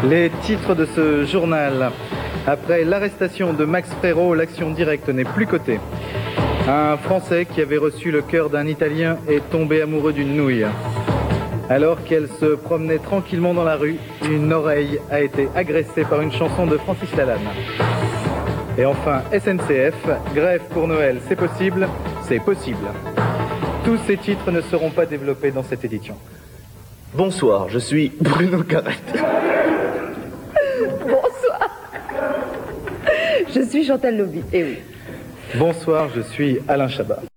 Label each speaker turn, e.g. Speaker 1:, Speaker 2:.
Speaker 1: Les titres de ce journal. Après l'arrestation de Max Frérot, l'action directe n'est plus cotée. Un Français qui avait reçu le cœur d'un Italien est tombé amoureux d'une nouille. Alors qu'elle se promenait tranquillement dans la rue, une oreille a été agressée par une chanson de Francis Lalanne. Et enfin, SNCF, grève pour Noël, c'est possible, c'est possible. Tous ces titres ne seront pas développés dans cette édition.
Speaker 2: Bonsoir, je suis Bruno Carrette.
Speaker 3: Bonsoir. Je suis Chantal Lobby, eh oui.
Speaker 1: Bonsoir, je suis Alain Chabat.